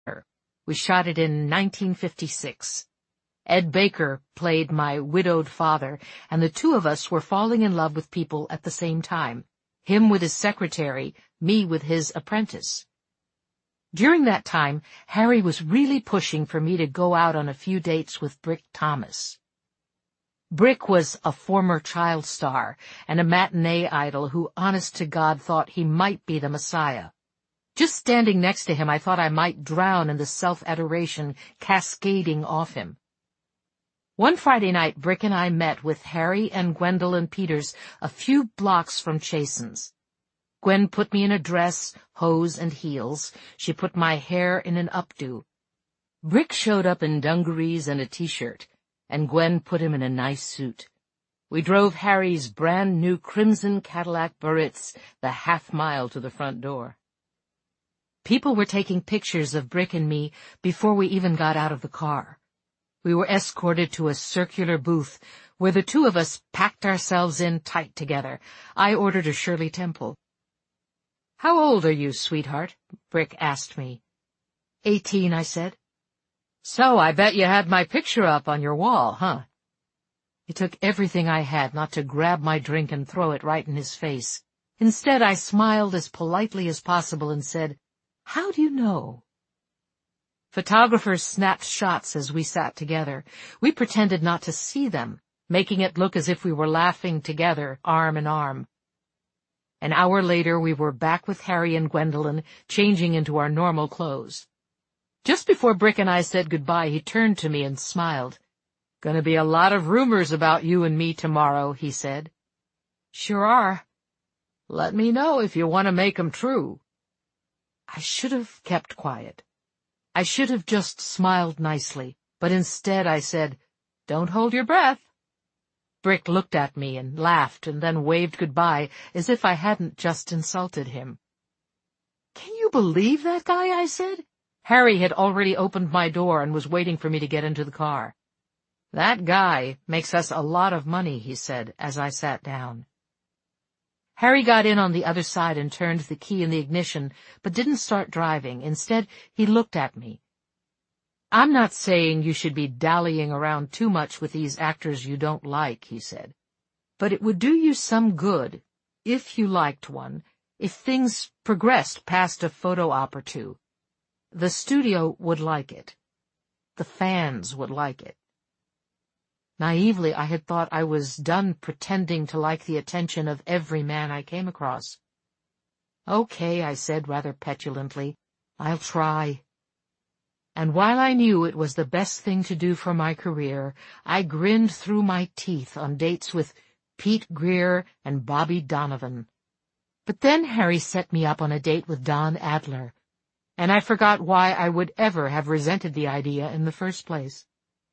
We shot it in 1956. Ed Baker played my widowed father, and the two of us were falling in love with people at the same time, him with his secretary, me with his apprentice. During that time, Harry was really pushing for me to go out on a few dates with Brick Thomas. Brick was a former child star and a matinee idol who, honest to God, thought he might be the Messiah. Just standing next to him, I thought I might drown in the self-adoration cascading off him. One Friday night, Brick and I met with Harry and Gwendolyn Peters a few blocks from Chasen's. Gwen put me in a dress, hose, and heels. She put my hair in an updo. Brick showed up in dungarees and a t-shirt, and Gwen put him in a nice suit. We drove Harry's brand-new crimson Cadillac Biarritz the half-mile to the front door. People were taking pictures of Brick and me before we even got out of the car. We were escorted to a circular booth where the two of us packed ourselves in tight together. I ordered a Shirley Temple. "How old are you, sweetheart?" Brick asked me. 18, I said. "So I bet you had my picture up on your wall, huh?" It took everything I had not to grab my drink and throw it right in his face. Instead, I smiled as politely as possible and said, "How do you know?" Photographers snapped shots as we sat together. We pretended not to see them, making it look as if we were laughing together, arm in arm. An hour later, we were back with Harry and Gwendolyn, changing into our normal clothes. Just before Brick and I said goodbye, he turned to me and smiled. "Gonna be a lot of rumors about you and me tomorrow," he said. "Sure are. Let me know if you want to make 'em true." I should have kept quiet. I should have just smiled nicely, but instead I said, "Don't hold your breath." Brick looked at me and laughed and then waved goodbye as if I hadn't just insulted him. "Can you believe that guy?" I said. Harry had already opened my door and was waiting for me to get into the car. "That guy makes us a lot of money," he said as I sat down. Harry got in on the other side and turned the key in the ignition, but didn't start driving. Instead, he looked at me. "I'm not saying you should be dallying around too much with these actors you don't like," he said. "But it would do you some good, if you liked one, if things progressed past a photo op or two. The studio would like it. The fans would like it." Naively, I had thought I was done pretending to like the attention of every man I came across. "Okay," I said rather petulantly, "I'll try." And while I knew it was the best thing to do for my career, I grinned through my teeth on dates with Pete Greer and Bobby Donovan. But then Harry set me up on a date with Don Adler, and I forgot why I would ever have resented the idea in the first place.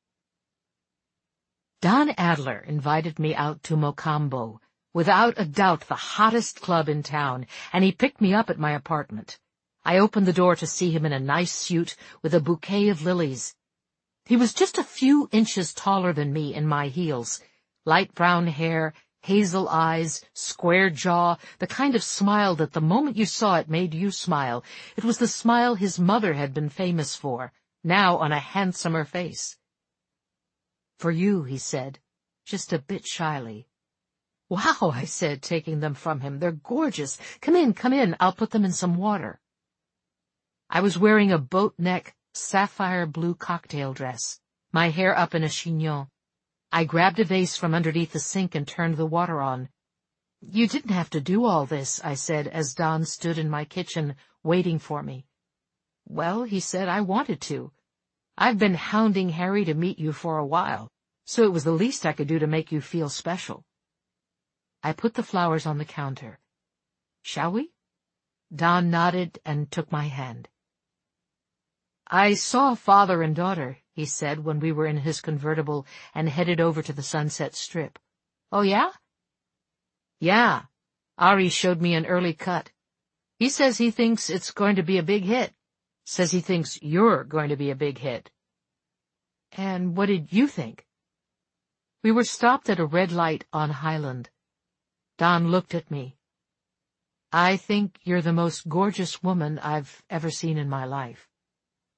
Don Adler invited me out to Mocambo, without a doubt the hottest club in town, and he picked me up at my apartment. I opened the door to see him in a nice suit with a bouquet of lilies. He was just a few inches taller than me in my heels, light brown hair, hazel eyes, square jaw, the kind of smile that the moment you saw it made you smile. It was the smile his mother had been famous for, now on a handsomer face. "For you," he said, just a bit shyly. "Wow," I said, taking them from him. "They're gorgeous. Come in, I'll put them in some water." I was wearing a boat-neck, sapphire blue cocktail dress, my hair up in a chignon. I grabbed a vase from underneath the sink and turned the water on. "You didn't have to do all this," I said as Don stood in my kitchen waiting for me. "Well," he said, "I wanted to. I've been hounding Harry to meet you for a while, so it was the least I could do to make you feel special." I put the flowers on the counter. "Shall we?" Don nodded and took my hand. "I saw father and daughter," he said when we were in his convertible and headed over to the Sunset Strip. "Oh, yeah?" "Yeah. Ari showed me an early cut. He says he thinks it's going to be a big hit. Says he thinks you're going to be a big hit." "And what did you think?" We were stopped at a red light on Highland. Don looked at me. "I think you're the most gorgeous woman I've ever seen in my life."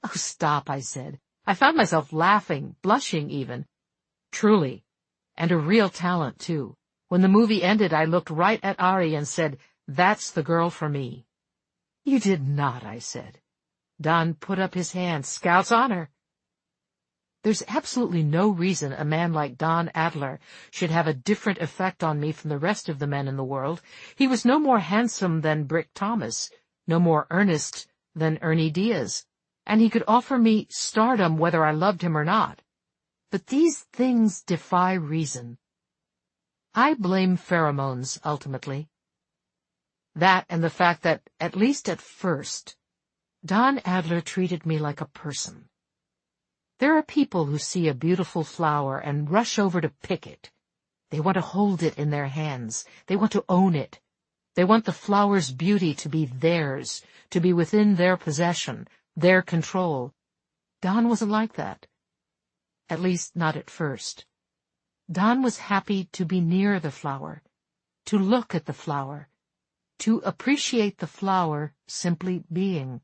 Oh, stop, I said. I found myself laughing, blushing even. Truly. And a real talent, too. When the movie ended, I looked right at Ari and said, "That's the girl for me." You did not, I said. Don put up his hand. Scout's honor. There's absolutely no reason a man like Don Adler should have a different effect on me from the rest of the men in the world. He was no more handsome than Brick Thomas, no more earnest than Ernie Diaz, and he could offer me stardom whether I loved him or not. But these things defy reason. I blame pheromones, ultimately. That and the fact that, at least at first, Don Adler treated me like a person. There are people who see a beautiful flower and rush over to pick it. They want to hold it in their hands. They want to own it. They want the flower's beauty to be theirs, to be within their possession, their control. Don wasn't like that. At least not at first. Don was happy to be near the flower, to look at the flower, to appreciate the flower simply being.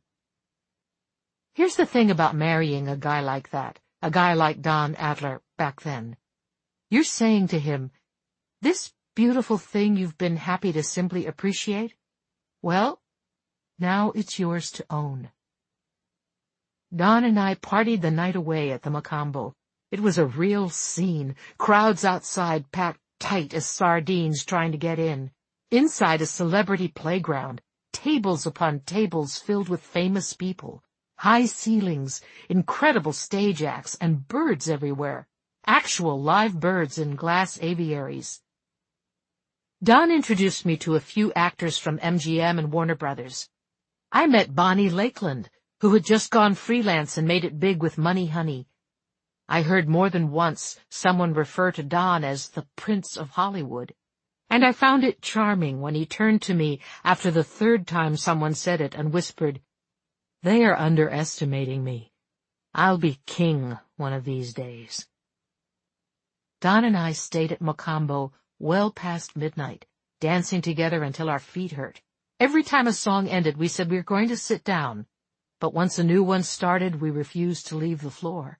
Here's the thing about marrying a guy like that, a guy like Don Adler back then. You're saying to him, this beautiful thing you've been happy to simply appreciate? Well, now it's yours to own. Don and I partied the night away at the Mocambo. It was a real scene, crowds outside packed tight as sardines trying to get in. Inside a celebrity playground, tables upon tables filled with famous people. High ceilings, incredible stage acts, and birds everywhere. Actual live birds in glass aviaries. Don introduced me to a few actors from MGM and Warner Brothers. I met Bonnie Lakeland, who had just gone freelance and made it big with Money Honey. I heard more than once someone refer to Don as the Prince of Hollywood. And I found it charming when he turned to me after the third time someone said it and whispered, "They are underestimating me. I'll be king one of these days." Don and I stayed at Mocambo well past midnight, dancing together until our feet hurt. Every time a song ended, we said we were going to sit down, but once a new one started, we refused to leave the floor.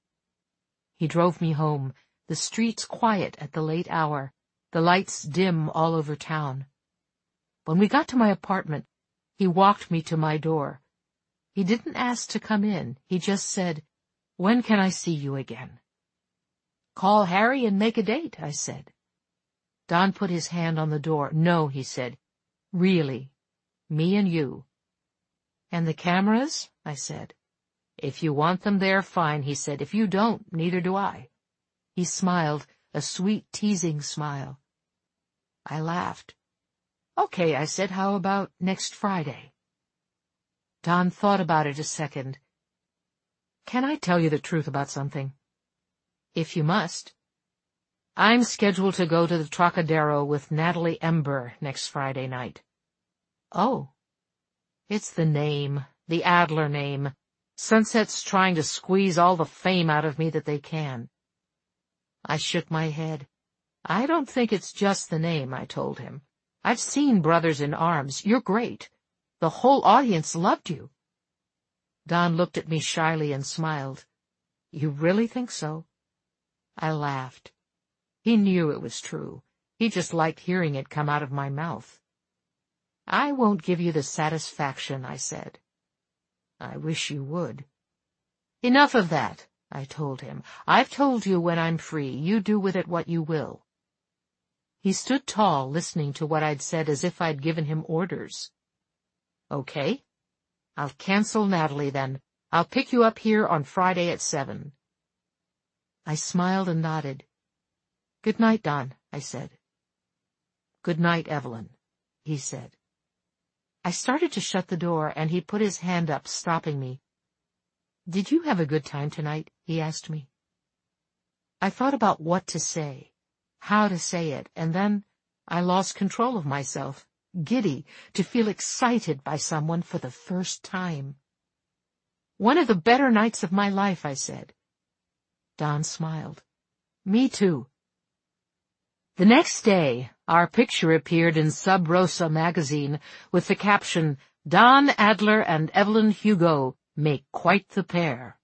He drove me home, the streets quiet at the late hour, the lights dim all over town. When we got to my apartment, he walked me to my door. He didn't ask to come in. He just said, "When can I see you again?" "Call Harry and make a date," I said. Don put his hand on the door. "No," he said. "Really. Me and you." "And the cameras?" I said. "If you want them there, fine," he said. "If you don't, neither do I." He smiled, a sweet, teasing smile. I laughed. "Okay," I said. "How about next Friday?" Don thought about it a second. "Can I tell you the truth about something?" "If you must." "I'm scheduled to go to the Trocadero with Natalie Ember next Friday night." "Oh." "It's the name, the Adler name. Sunset's trying to squeeze all the fame out of me that they can." I shook my head. "I don't think it's just the name," I told him. "I've seen Brothers in Arms. You're great. The whole audience loved you." Don looked at me shyly and smiled. "You really think so?" I laughed. He knew it was true. He just liked hearing it come out of my mouth. "I won't give you the satisfaction," I said. "I wish you would." "Enough of that," I told him. "I've told you when I'm free. You do with it what you will." He stood tall, listening to what I'd said as if I'd given him orders. "Okay. I'll cancel Natalie then. I'll pick you up here on Friday at 7. I smiled and nodded. "Good night, Don," I said. "Good night, Evelyn," he said. I started to shut the door, and he put his hand up, stopping me. "Did you have a good time tonight?" he asked me. I thought about what to say, how to say it, and then I lost control of myself, giddy, to feel excited by someone for the first time. "One of the better nights of my life," I said. Don smiled. "Me too." The next day, our picture appeared in Sub Rosa magazine with the caption, "Don Adler and Evelyn Hugo make quite the pair.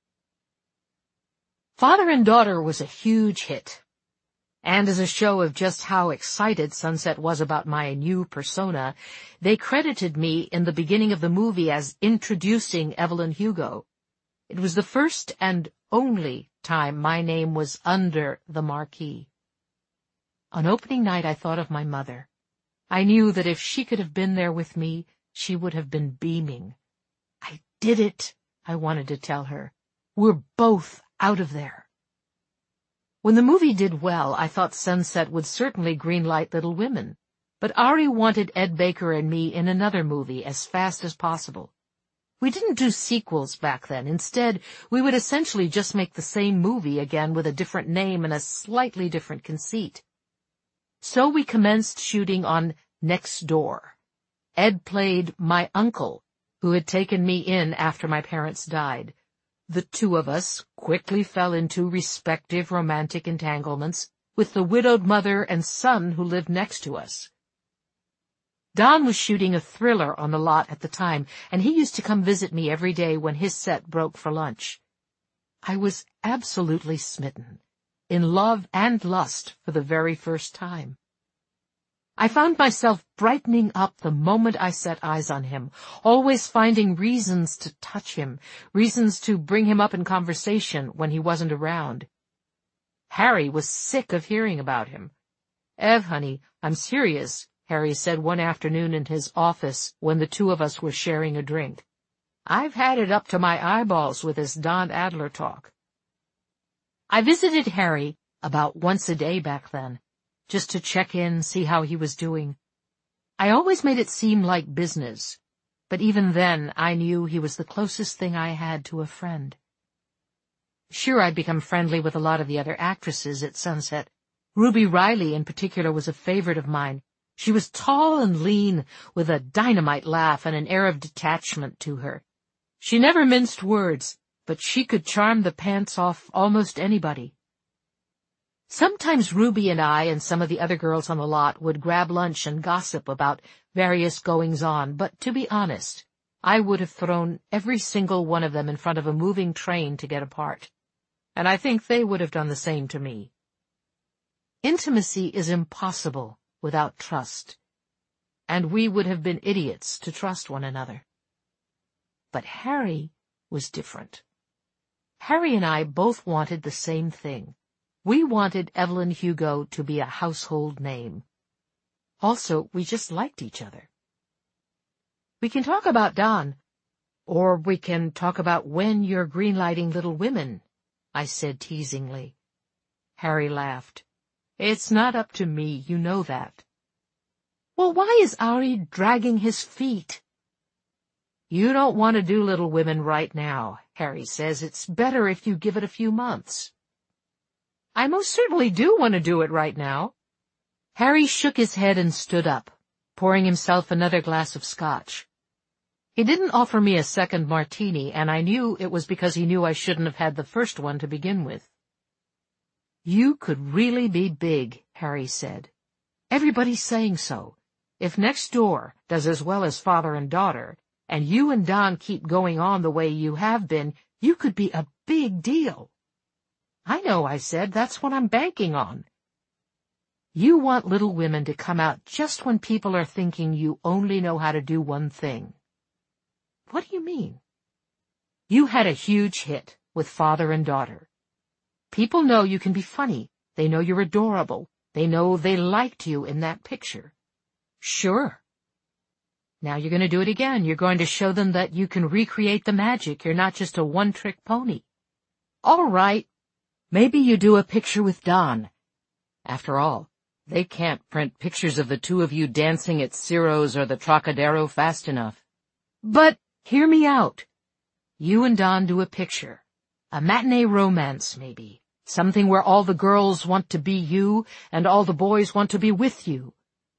Father and Daughter was a huge hit. And as a show of just how excited Sunset was about my new persona, they credited me in the beginning of the movie as introducing Evelyn Hugo. It was the first and only time my name was under the marquee. On opening night, I thought of my mother. I knew that if she could have been there with me, she would have been beaming. I did it, I wanted to tell her. We're both out of there. When the movie did well, I thought Sunset would certainly greenlight Little Women, but Ari wanted Ed Baker and me in another movie as fast as possible. We didn't do sequels back then. Instead, we would essentially just make the same movie again with a different name and a slightly different conceit. So we commenced shooting on Next Door. Ed played my uncle, who had taken me in after my parents died. The two of us quickly fell into respective romantic entanglements with the widowed mother and son who lived next to us. Don was shooting a thriller on the lot at the time, and he used to come visit me every day when his set broke for lunch. I was absolutely smitten, in love and lust for the very first time. I found myself brightening up the moment I set eyes on him, always finding reasons to touch him, reasons to bring him up in conversation when he wasn't around. Harry was sick of hearing about him. "Ev, honey, I'm serious," Harry said one afternoon in his office when the two of us were sharing a drink. "I've had it up to my eyeballs with this Don Adler talk." I visited Harry about once a day back then, just to check in, see how he was doing. I always made it seem like business, but even then I knew he was the closest thing I had to a friend. Sure, I'd become friendly with a lot of the other actresses at Sunset. Ruby Riley in particular was a favorite of mine. She was tall and lean, with a dynamite laugh and an air of detachment to her. She never minced words, but she could charm the pants off almost anybody. Sometimes Ruby and I and some of the other girls on the lot would grab lunch and gossip about various goings-on, but to be honest, I would have thrown every single one of them in front of a moving train to get apart, and I think they would have done the same to me. Intimacy is impossible without trust, and we would have been idiots to trust one another. But Harry was different. Harry and I both wanted the same thing. We wanted Evelyn Hugo to be a household name. Also, we just liked each other. "We can talk about Don, or we can talk about when you're greenlighting Little Women," I said teasingly. Harry laughed. "It's not up to me, you know that." "Well, why is Ari dragging his feet?" "You don't want to do Little Women right now," Harry says. "It's better if you give it a few months." "I most certainly do want to do it right now." Harry shook his head and stood up, pouring himself another glass of scotch. He didn't offer me a second martini, and I knew it was because he knew I shouldn't have had the first one to begin with. "You could really be big," Harry said. "Everybody's saying so. If Next Door does as well as Father and Daughter, and you and Don keep going on the way you have been, you could be a big deal." "I know," I said. "That's what I'm banking on." "You want Little Women to come out just when people are thinking you only know how to do one thing." "What do you mean?" "You had a huge hit with Father and Daughter. People know you can be funny. They know you're adorable. They know they liked you in that picture." "Sure." "Now you're going to do it again. You're going to show them that you can recreate the magic. You're not just a one-trick pony." "All right. Maybe you do a picture with Don. After all, they can't print pictures of the two of you dancing at Ciro's or the Trocadero fast enough." "But hear me out. You and Don do a picture. A matinee romance, maybe. Something where all the girls want to be you and all the boys want to be with you."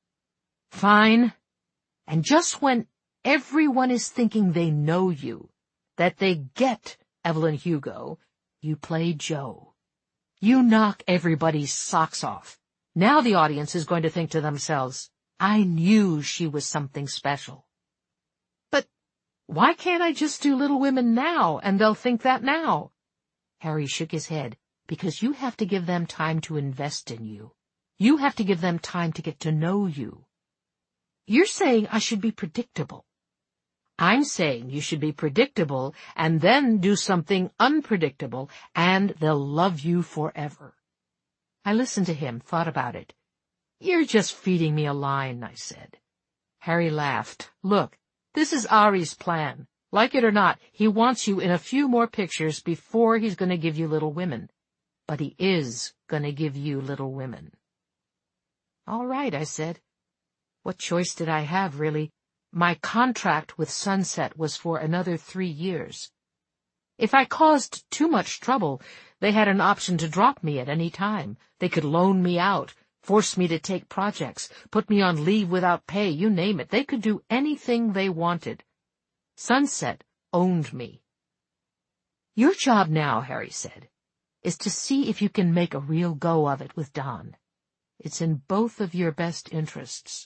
"Fine. And just when everyone is thinking they know you, that they get Evelyn Hugo, you play Joe. You knock everybody's socks off. Now the audience is going to think to themselves, 'I knew she was something special.'" "But Why can't I just do Little Women now, and they'll think that now? Harry shook his head. Because you have to give them time to invest in you. You have to give them time to get to know you. You're saying I should be predictable. I'm saying you should be predictable and then do something unpredictable, and they'll love you forever. I listened to him, thought about it. You're just feeding me a line, I said. Harry laughed. Look, this is Ari's plan. Like it or not, he wants you in a few more pictures before he's going to give you Little Women. But he is going to give you Little Women. All right, I said. What choice did I have, really? My contract with Sunset was for another 3 years. If I caused too much trouble, they had an option to drop me at any time. They could loan me out, force me to take projects, put me on leave without pay, you name it. They could do anything they wanted. Sunset owned me. Your job now, Harry said, is to see if you can make a real go of it with Don. It's in both of your best interests.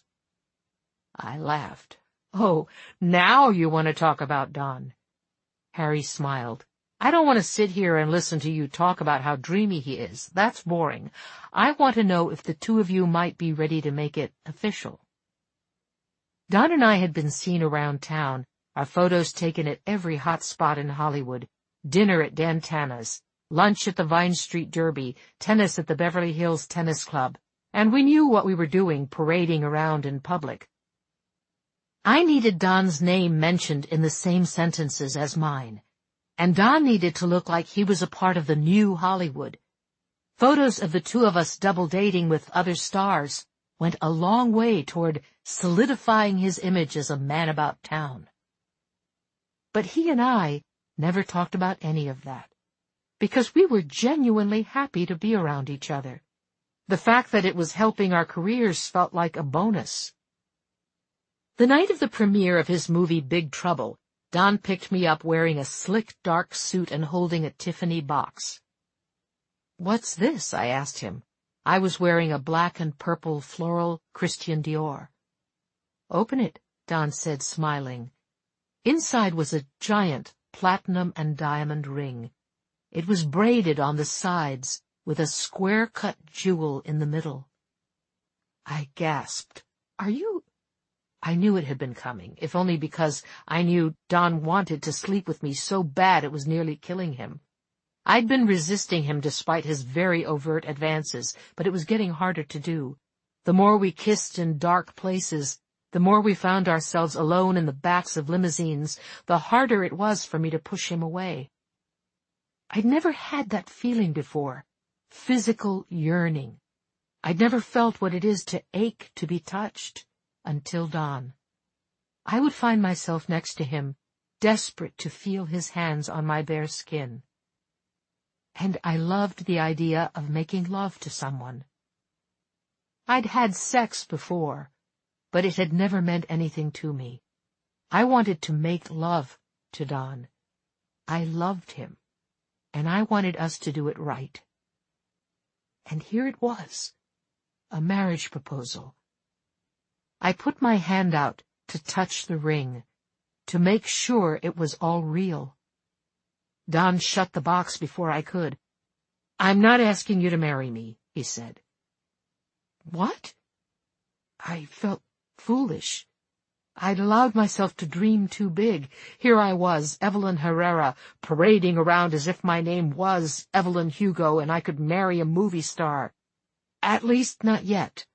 I laughed. Oh, now you want to talk about Don. Harry smiled. I don't want to sit here and listen to you talk about how dreamy he is. That's boring. I want to know if the two of you might be ready to make it official. Don and I had been seen around town, our photos taken at every hot spot in Hollywood, dinner at Dan Tana's, lunch at the Vine Street Derby, tennis at the Beverly Hills Tennis Club, and we knew what we were doing, parading around in public. I needed Don's name mentioned in the same sentences as mine, and Don needed to look like he was a part of the new Hollywood. Photos of the two of us double dating with other stars went a long way toward solidifying his image as a man about town. But he and I never talked about any of that, because we were genuinely happy to be around each other. The fact that it was helping our careers felt like a bonus. The night of the premiere of his movie Big Trouble, Don picked me up wearing a slick dark suit and holding a Tiffany box. What's this? I asked him. I was wearing a black and purple floral Christian Dior. Open it, Don said, smiling. Inside was a giant platinum and diamond ring. It was braided on the sides with a square-cut jewel in the middle. I gasped. Are you... I knew it had been coming, if only because I knew Don wanted to sleep with me so bad it was nearly killing him. I'd been resisting him despite his very overt advances, but it was getting harder to do. The more we kissed in dark places, the more we found ourselves alone in the backs of limousines, the harder it was for me to push him away. I'd never had that feeling before, physical yearning. I'd never felt what it is to ache to be touched. Until dawn. I would find myself next to him, desperate to feel his hands on my bare skin. And I loved the idea of making love to someone. I'd had sex before, but it had never meant anything to me. I wanted to make love to Don. I loved him, and I wanted us to do it right. And here it was, a marriage proposal. I put my hand out to touch the ring, to make sure it was all real. Don shut the box before I could. I'm not asking you to marry me, he said. What? I felt foolish. I'd allowed myself to dream too big. Here I was, Evelyn Herrera, parading around as if my name was Evelyn Hugo and I could marry a movie star. At least not yet.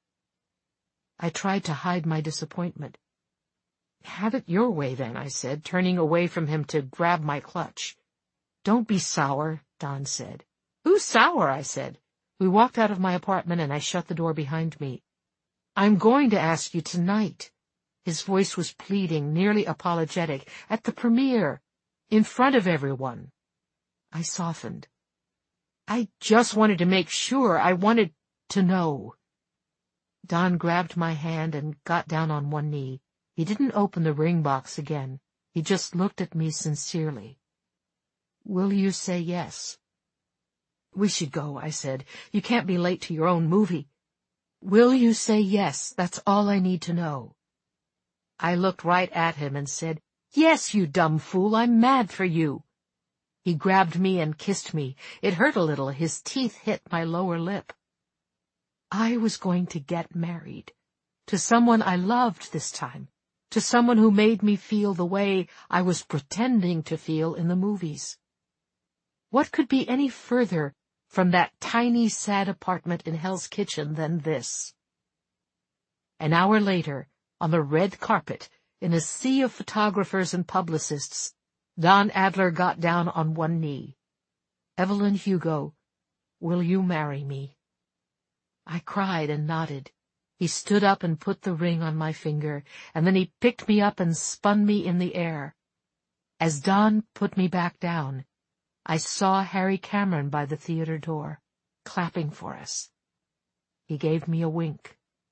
I tried to hide my disappointment. Have it your way, then, I said, turning away from him to grab my clutch. Don't be sour, Don said. Who's sour? I said. We walked out of my apartment and I shut the door behind me. I'm going to ask you tonight. His voice was pleading, nearly apologetic, at the premiere, in front of everyone. I softened. I just wanted to make sure. I wanted to know. Don grabbed my hand and got down on one knee. He didn't open the ring box again. He just looked at me sincerely. Will you say yes? We should go, I said. You can't be late to your own movie. Will you say yes? That's all I need to know. I looked right at him and said, Yes, you dumb fool, I'm mad for you. He grabbed me and kissed me. It hurt a little. His teeth hit my lower lip. I was going to get married. To someone I loved this time. To someone who made me feel the way I was pretending to feel in the movies. What could be any further from that tiny, sad apartment in Hell's Kitchen than this? An hour later, on the red carpet, in a sea of photographers and publicists, Don Adler got down on one knee. Evelyn Hugo, will you marry me? I cried and nodded. He stood up and put the ring on my finger, and then he picked me up and spun me in the air. As Don put me back down, I saw Harry Cameron by the theater door, clapping for us. He gave me a wink.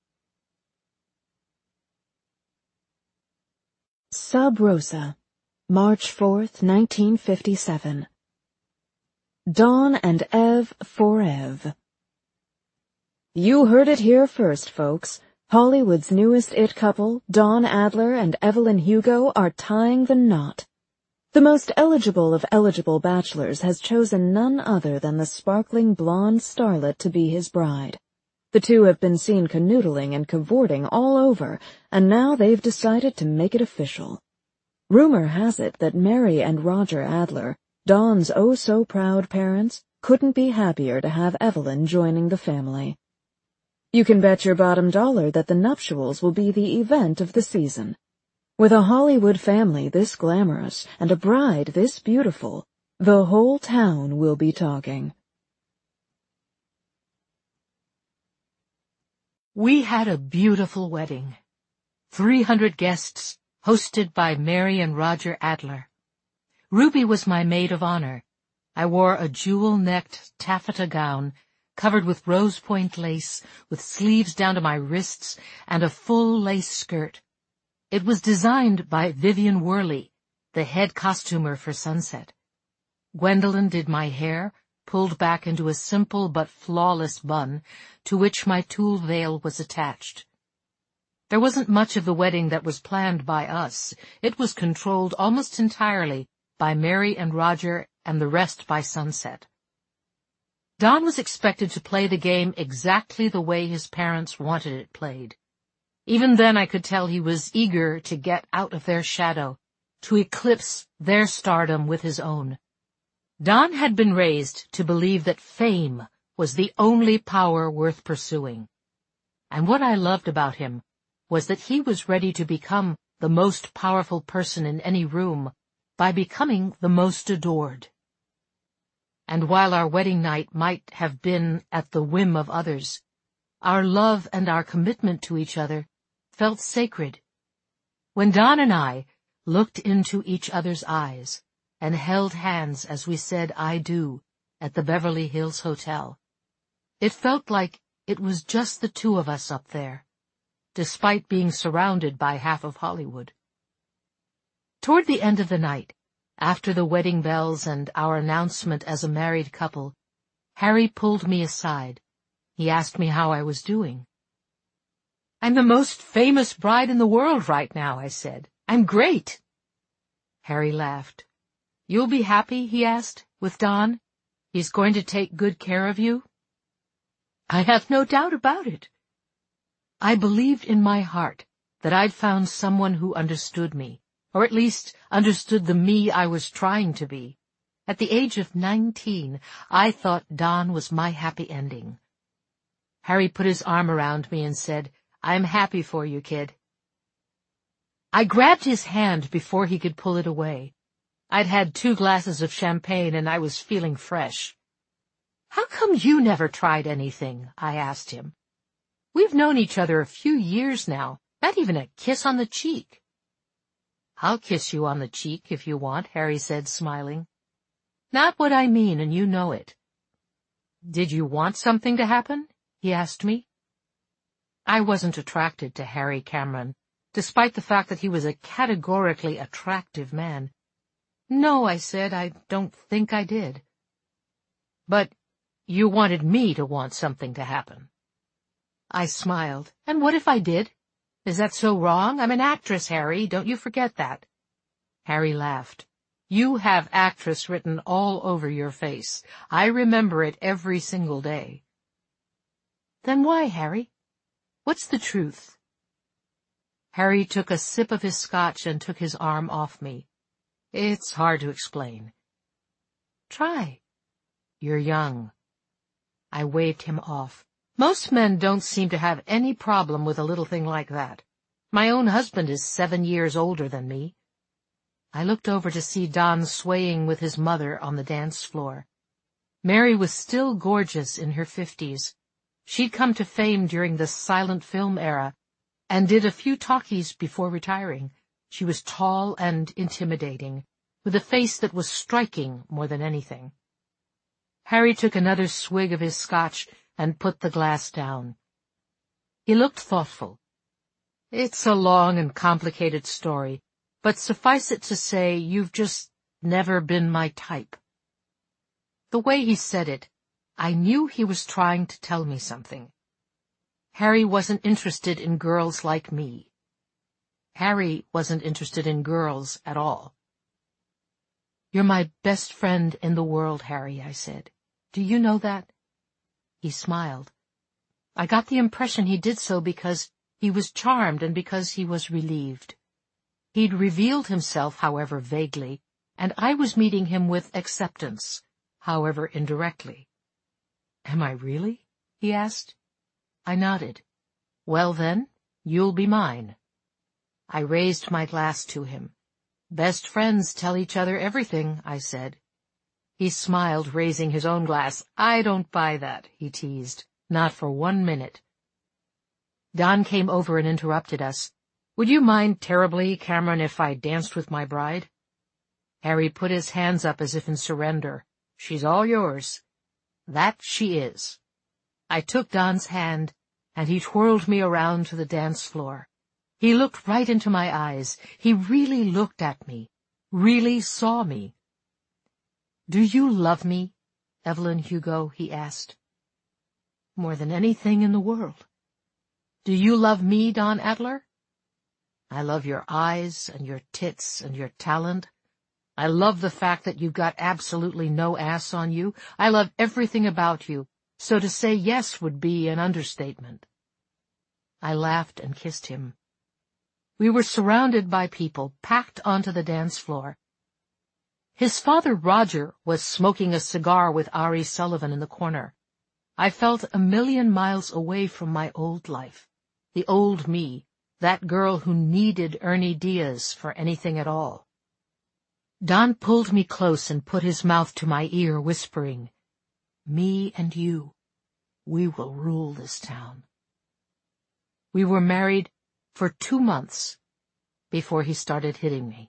Sub Rosa, March 4th, 1957. Don and Ev for Ev. You heard it here first, folks. Hollywood's newest it couple, Don Adler and Evelyn Hugo, are tying the knot. The most eligible of eligible bachelors has chosen none other than the sparkling blonde starlet to be his bride. The two have been seen canoodling and cavorting all over, and now they've decided to make it official. Rumor has it that Mary and Roger Adler, Don's oh-so-proud parents, couldn't be happier to have Evelyn joining the family. You can bet your bottom dollar that the nuptials will be the event of the season. With a Hollywood family this glamorous and a bride this beautiful, the whole town will be talking. We had a beautiful wedding. 300 guests, hosted by Mary and Roger Adler. Ruby was my maid of honor. I wore a jewel-necked taffeta gown, covered with rose-point lace, with sleeves down to my wrists, and a full lace skirt. It was designed by Vivian Worley, the head costumer for Sunset. Gwendolyn did my hair, pulled back into a simple but flawless bun, to which my tulle veil was attached. There wasn't much of the wedding that was planned by us. It was controlled almost entirely by Mary and Roger, and the rest by Sunset. Don was expected to play the game exactly the way his parents wanted it played. Even then I could tell he was eager to get out of their shadow, to eclipse their stardom with his own. Don had been raised to believe that fame was the only power worth pursuing. And what I loved about him was that he was ready to become the most powerful person in any room by becoming the most adored. And while our wedding night might have been at the whim of others, our love and our commitment to each other felt sacred. When Don and I looked into each other's eyes and held hands as we said "I do" at the Beverly Hills Hotel, it felt like it was just the two of us up there, despite being surrounded by half of Hollywood. Toward the end of the night, after the wedding bells and our announcement as a married couple, Harry pulled me aside. He asked me how I was doing. "I'm the most famous bride in the world right now," I said. "I'm great." Harry laughed. "You'll be happy?" he asked, "with Don? He's going to take good care of you?" "I have no doubt about it." I believed in my heart that I'd found someone who understood me, or at least understood the me I was trying to be. At the age of 19, I thought Don was my happy ending. Harry put his arm around me and said, "I'm happy for you, kid." I grabbed his hand before he could pull it away. I'd had 2 glasses of champagne and I was feeling fresh. "How come you never tried anything?" I asked him. "We've known each other a few years now, not even a kiss on the cheek." "I'll kiss you on the cheek if you want," Harry said, smiling. "Not what I mean, and you know it." "Did you want something to happen?" he asked me. I wasn't attracted to Harry Cameron, despite the fact that he was a categorically attractive man. "No," I said, "I don't think I did." "But you wanted me to want something to happen." I smiled. "And what if I did? Is that so wrong? I'm an actress, Harry. Don't you forget that." Harry laughed. "You have actress written all over your face. I remember it every single day." "Then why, Harry? What's the truth?" Harry took a sip of his scotch and took his arm off me. "It's hard to explain." "Try." "You're young." I waved him off. "Most men don't seem to have any problem with a little thing like that. My own husband is 7 years older than me." I looked over to see Don swaying with his mother on the dance floor. Mary was still gorgeous in her 50s. She'd come to fame during the silent film era and did a few talkies before retiring. She was tall and intimidating, with a face that was striking more than anything. Harry took another swig of his scotch and put the glass down. He looked thoughtful. "It's a long and complicated story, but suffice it to say you've just never been my type." The way he said it, I knew he was trying to tell me something. Harry wasn't interested in girls like me. Harry wasn't interested in girls at all. "You're my best friend in the world, Harry," I said. "Do you know that?" He smiled. I got the impression he did so because he was charmed and because he was relieved. He'd revealed himself, however, vaguely, and I was meeting him with acceptance, however indirectly. "Am I really?" he asked. I nodded. "Well then, you'll be mine." I raised my glass to him. "Best friends tell each other everything," I said. He smiled, raising his own glass. "I don't buy that," he teased. "Not for 1 minute." Don came over and interrupted us. "Would you mind terribly, Cameron, if I danced with my bride?" Harry put his hands up as if in surrender. "She's all yours." "That she is." I took Don's hand, and he twirled me around to the dance floor. He looked right into my eyes. He really looked at me, really saw me. "Do you love me, Evelyn Hugo?" he asked. "More than anything in the world." "Do you love me, Don Adler?" "I love your eyes and your tits and your talent. I love the fact that you've got absolutely no ass on you. I love everything about you, so to say yes would be an understatement." I laughed and kissed him. We were surrounded by people, packed onto the dance floor. His father, Roger, was smoking a cigar with Ari Sullivan in the corner. I felt 1,000,000 miles away from my old life, the old me, that girl who needed Ernie Diaz for anything at all. Don pulled me close and put his mouth to my ear, whispering, "Me and you, we will rule this town." We were married for 2 months before he started hitting me.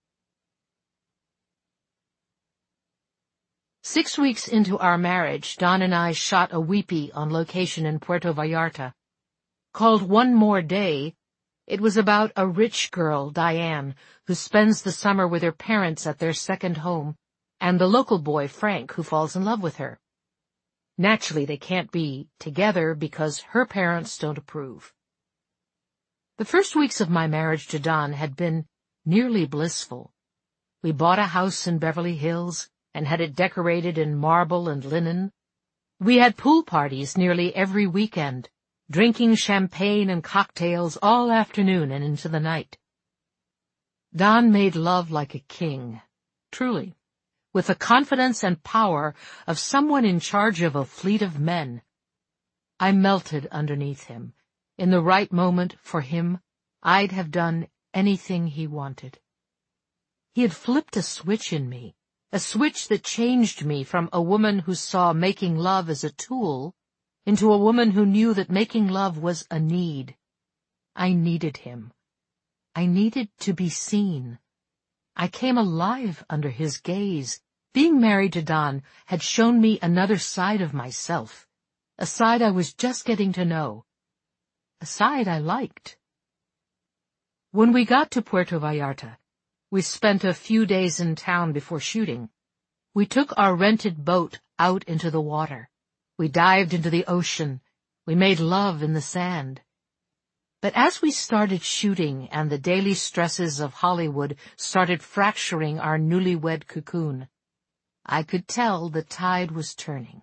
6 weeks into our marriage, Don and I shot a weepy on location in Puerto Vallarta. Called One More Day, it was about a rich girl, Diane, who spends the summer with her parents at their second home, and the local boy, Frank, who falls in love with her. Naturally, they can't be together because her parents don't approve. The first weeks of my marriage to Don had been nearly blissful. We bought a house in Beverly Hills and had it decorated in marble and linen. We had pool parties nearly every weekend, drinking champagne and cocktails all afternoon and into the night. Don made love like a king, truly, with the confidence and power of someone in charge of a fleet of men. I melted underneath him. In the right moment for him, I'd have done anything he wanted. He had flipped a switch in me, a switch that changed me from a woman who saw making love as a tool into a woman who knew that making love was a need. I needed him. I needed to be seen. I came alive under his gaze. Being married to Don had shown me another side of myself, a side I was just getting to know, a side I liked. When we got to Puerto Vallarta, we spent a few days in town before shooting. We took our rented boat out into the water. We dived into the ocean. We made love in the sand. But as we started shooting and the daily stresses of Hollywood started fracturing our newlywed cocoon, I could tell the tide was turning.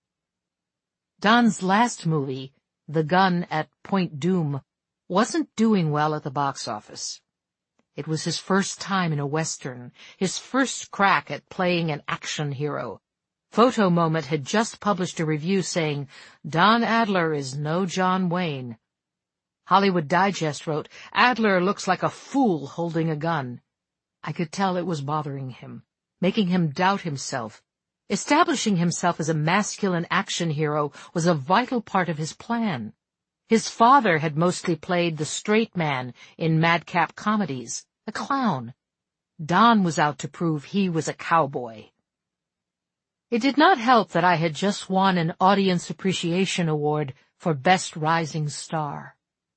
Don's last movie, The Gun at Point Dume, wasn't doing well at the box office. It was his first time in a Western, his first crack at playing an action hero. Photo Moment had just published a review saying, "Don Adler is no John Wayne." Hollywood Digest wrote, "Adler looks like a fool holding a gun." I could tell it was bothering him, making him doubt himself. Establishing himself as a masculine action hero was a vital part of his plan. His father had mostly played the straight man in madcap comedies, a clown. Don was out to prove he was a cowboy. It did not help that I had just won an Audience Appreciation Award for Best Rising Star.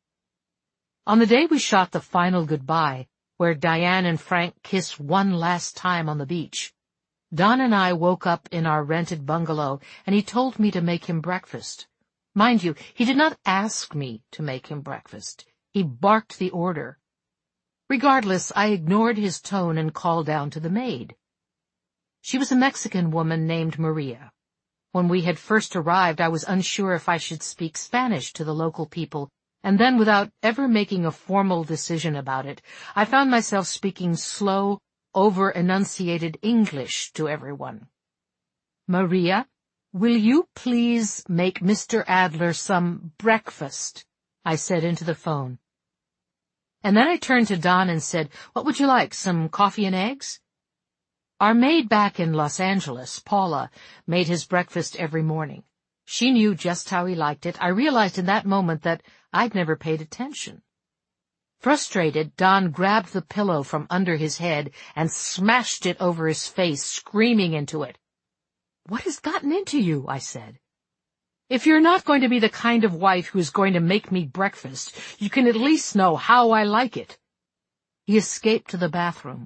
On the day we shot the final goodbye, where Diane and Frank kiss one last time on the beach, Don and I woke up in our rented bungalow, and he told me to make him breakfast. Mind you, he did not ask me to make him breakfast. He barked the order. Regardless, I ignored his tone and called down to the maid. She was a Mexican woman named Maria. When we had first arrived, I was unsure if I should speak Spanish to the local people, and then, without ever making a formal decision about it, I found myself speaking slow, over-enunciated English to everyone. "Maria, will you please make Mr. Adler some breakfast?" I said into the phone. And then I turned to Don and said, "What would you like, some coffee and eggs?" Our maid back in Los Angeles, Paula, made his breakfast every morning. She knew just how he liked it. I realized in that moment that I'd never paid attention. Frustrated, Don grabbed the pillow from under his head and smashed it over his face, screaming into it. "What has gotten into you?" I said. "If you're not going to be the kind of wife who's going to make me breakfast, you can at least know how I like it." He escaped to the bathroom.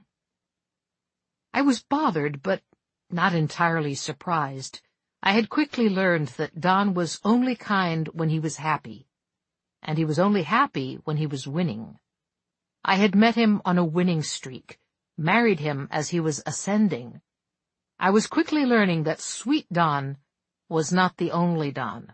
I was bothered, but not entirely surprised. I had quickly learned that Don was only kind when he was happy, and he was only happy when he was winning. I had met him on a winning streak, married him as he was ascending. I was quickly learning that sweet Don was not the only Don.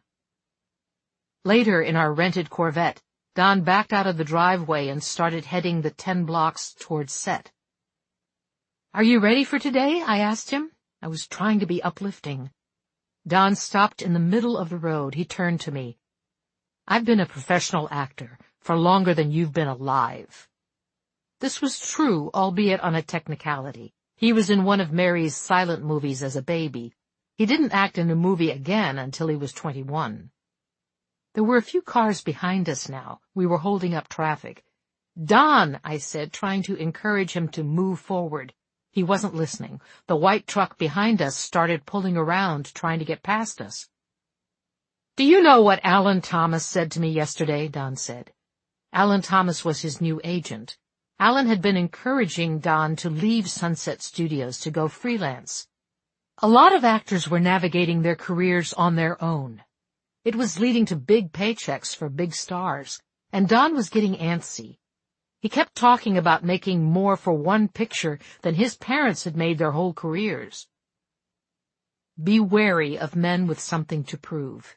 Later, in our rented Corvette, Don backed out of the driveway and started heading the 10 blocks towards set. "Are you ready for today?" I asked him. I was trying to be uplifting. Don stopped in the middle of the road. He turned to me. "I've been a professional actor for longer than you've been alive." This was true, albeit on a technicality. He was in one of Mary's silent movies as a baby. He didn't act in a movie again until he was 21. There were a few cars behind us now. We were holding up traffic. "Don," I said, trying to encourage him to move forward. He wasn't listening. The white truck behind us started pulling around, trying to get past us. "Do you know what Alan Thomas said to me yesterday?" Don said. Alan Thomas was his new agent. Alan had been encouraging Don to leave Sunset Studios to go freelance. A lot of actors were navigating their careers on their own. It was leading to big paychecks for big stars, and Don was getting antsy. He kept talking about making more for one picture than his parents had made their whole careers. Be wary of men with something to prove.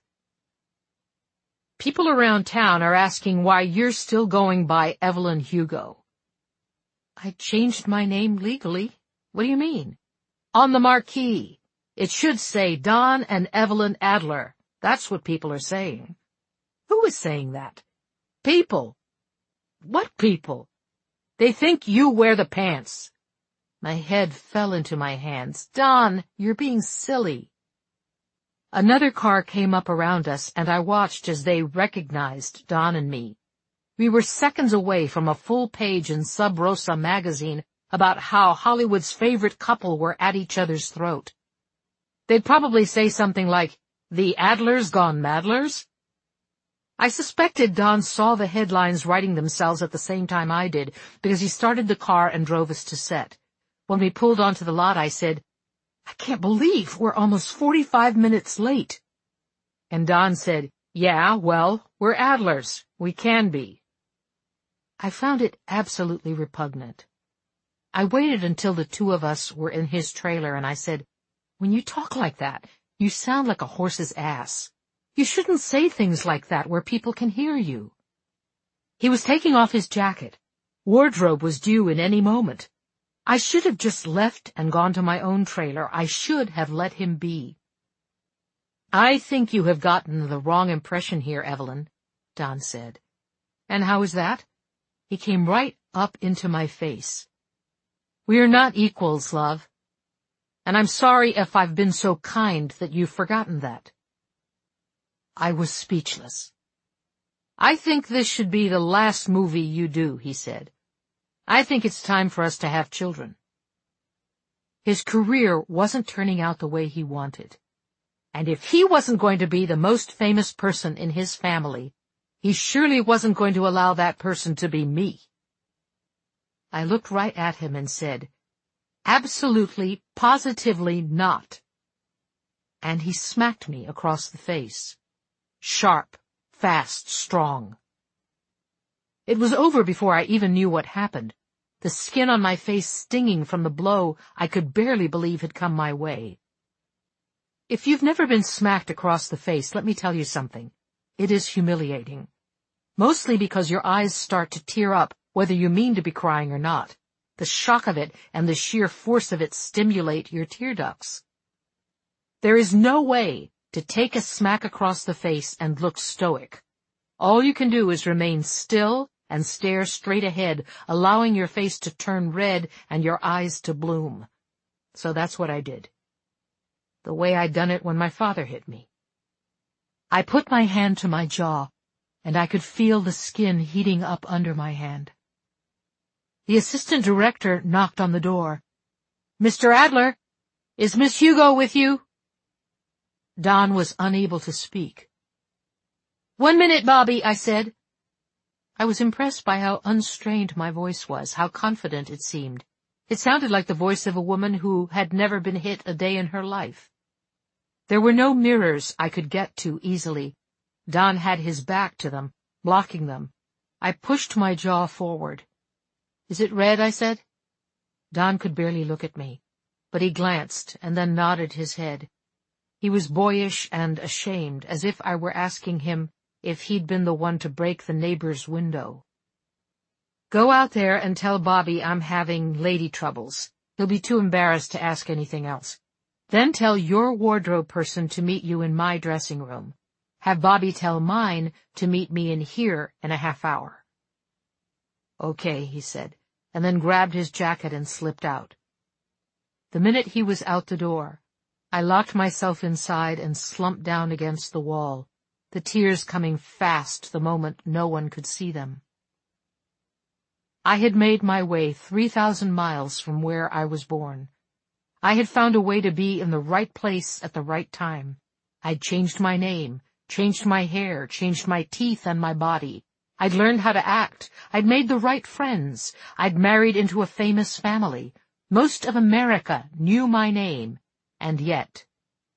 People around town are asking why you're still going by Evelyn Hugo. I changed my name legally. What do you mean? On the marquee. It should say Don and Evelyn Adler. That's what people are saying. Who is saying that? People. What people? They think you wear the pants. My head fell into my hands. Don, you're being silly. Another car came up around us, and I watched as they recognized Don and me. We were seconds away from a full page in Sub Rosa magazine about how Hollywood's favorite couple were at each other's throat. They'd probably say something like, "The Adlers gone Madlers?" I suspected Don saw the headlines writing themselves at the same time I did, because he started the car and drove us to set. When we pulled onto the lot, I said, "I can't believe we're almost 45 minutes late." And Don said, "Yeah, well, we're Adlers. We can be. I found it absolutely repugnant. I waited until the two of us were in his trailer and I said, "When you talk like that, you sound like a horse's ass. You shouldn't say things like that where people can hear you." He was taking off his jacket. Wardrobe was due in any moment. I should have just left and gone to my own trailer. I should have let him be. "I think you have gotten the wrong impression here, Evelyn," Don said. "And how is that?" He came right up into my face. "We are not equals, love. And I'm sorry if I've been so kind that you've forgotten that." I was speechless. "I think this should be the last movie you do," he said. "I think it's time for us to have children." His career wasn't turning out the way he wanted. And if he wasn't going to be the most famous person in his family, he surely wasn't going to allow that person to be me. I looked right at him and said, "Absolutely, positively not." And he smacked me across the face. Sharp, fast, strong. It was over before I even knew what happened. The skin on my face stinging from the blow I could barely believe had come my way. If you've never been smacked across the face, let me tell you something. It is humiliating. Mostly because your eyes start to tear up whether you mean to be crying or not. The shock of it and the sheer force of it stimulate your tear ducts. There is no way to take a smack across the face and look stoic. All you can do is remain still and stare straight ahead, allowing your face to turn red and your eyes to bloom. So that's what I did. The way I'd done it when my father hit me. I put my hand to my jaw, and I could feel the skin heating up under my hand. The assistant director knocked on the door. "Mr. Adler, is Miss Hugo with you?" Don was unable to speak. "1 minute, Bobby," I said. I was impressed by how unstrained my voice was, how confident it seemed. It sounded like the voice of a woman who had never been hit a day in her life. There were no mirrors I could get to easily. Don had his back to them, blocking them. I pushed my jaw forward. "Is it red?" I said. Don could barely look at me, but he glanced and then nodded his head. He was boyish and ashamed, as if I were asking him if he'd been the one to break the neighbor's window. "Go out there and tell Bobby I'm having lady troubles. He'll be too embarrassed to ask anything else. Then tell your wardrobe person to meet you in my dressing room. Have Bobby tell mine to meet me in here in a half hour." "Okay," he said, and then grabbed his jacket and slipped out. The minute he was out the door, I locked myself inside and slumped down against the wall, the tears coming fast the moment no one could see them. I had made my way 3,000 miles from where I was born. I had found a way to be in the right place at the right time. I'd changed my name, changed my hair, changed my teeth and my body. I'd learned how to act. I'd made the right friends. I'd married into a famous family. Most of America knew my name. And yet.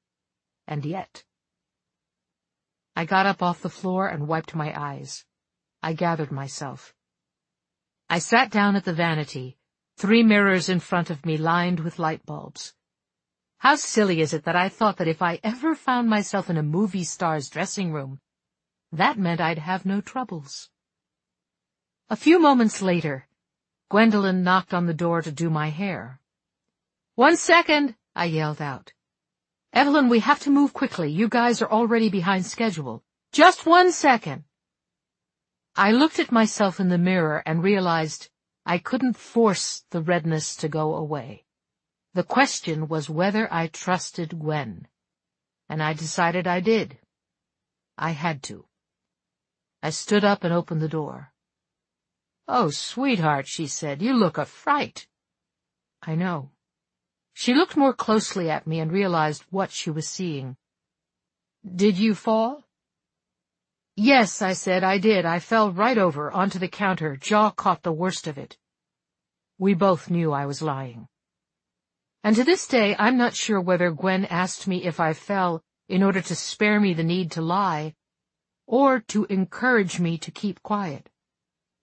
I got up off the floor and wiped my eyes. I gathered myself. I sat down at the vanity, 3 mirrors in front of me lined with light bulbs. How silly is it that I thought that if I ever found myself in a movie star's dressing room, that meant I'd have no troubles. A few moments later, Gwendolyn knocked on the door to do my hair. "1 second," I yelled out. "Evelyn, we have to move quickly. You guys are already behind schedule. Just 1 second." I looked at myself in the mirror and realized I couldn't force the redness to go away. The question was whether I trusted Gwen. And I decided I did. I had to. I stood up and opened the door. "Oh, sweetheart," she said, "you look a fright." I know. She looked more closely at me and realized what she was seeing. "Did you fall?" "Yes," I said, "I did. I fell right over onto the counter, jaw caught the worst of it." We both knew I was lying. And to this day, I'm not sure whether Gwen asked me if I fell in order to spare me the need to lie, or to encourage me to keep quiet.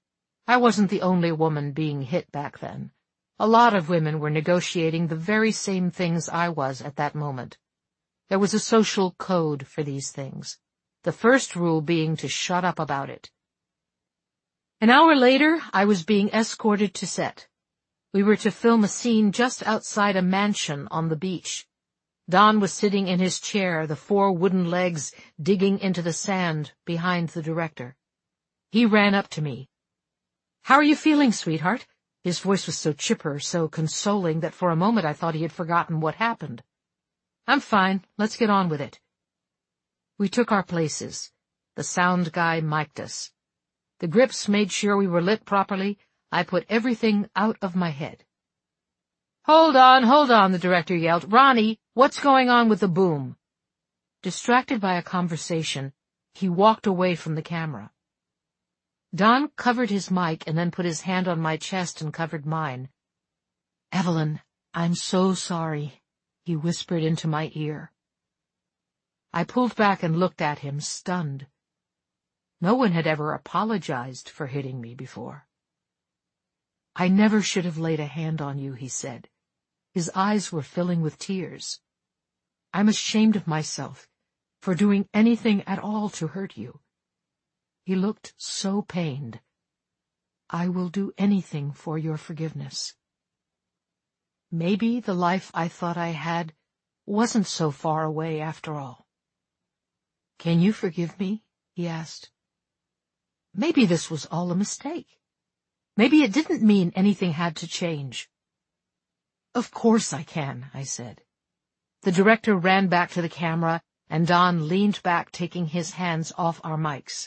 I wasn't the only woman being hit back then. A lot of women were negotiating the very same things I was at that moment. There was a social code for these things, the first rule being to shut up about it. An hour later, I was being escorted to set. We were to film a scene just outside a mansion on the beach. Don was sitting in his chair, the 4 wooden legs digging into the sand behind the director. He ran up to me. "How are you feeling, sweetheart?" His voice was so chipper, so consoling, that for a moment I thought he had forgotten what happened. "I'm fine. Let's get on with it." We took our places. The sound guy mic'd us. The grips made sure we were lit properly. I put everything out of my head. Hold on, the director yelled. "Ronnie, what's going on with the boom?" Distracted by a conversation, he walked away from the camera. Don covered his mic and then put his hand on my chest and covered mine. "Evelyn, I'm so sorry," he whispered into my ear. I pulled back and looked at him, stunned. No one had ever apologized for hitting me before. "I never should have laid a hand on you," he said. His eyes were filling with tears. "I'm ashamed of myself for doing anything at all to hurt you." He looked so pained. "I will do anything for your forgiveness." Maybe the life I thought I had wasn't so far away after all. "Can you forgive me?" he asked. Maybe this was all a mistake. Maybe it didn't mean anything had to change. "Of course I can," I said. The director ran back to the camera, and Don leaned back, taking his hands off our mics.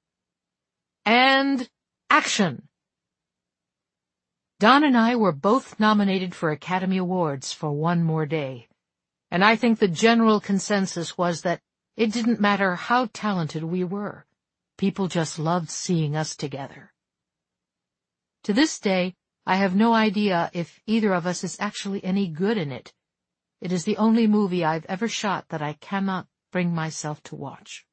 And action! Don and I were both nominated for Academy Awards for one more day, and I think the general consensus was that it didn't matter how talented we were. People just loved seeing us together. To this day, I have no idea if either of us is actually any good in it. It is the only movie I've ever shot that I cannot bring myself to watch.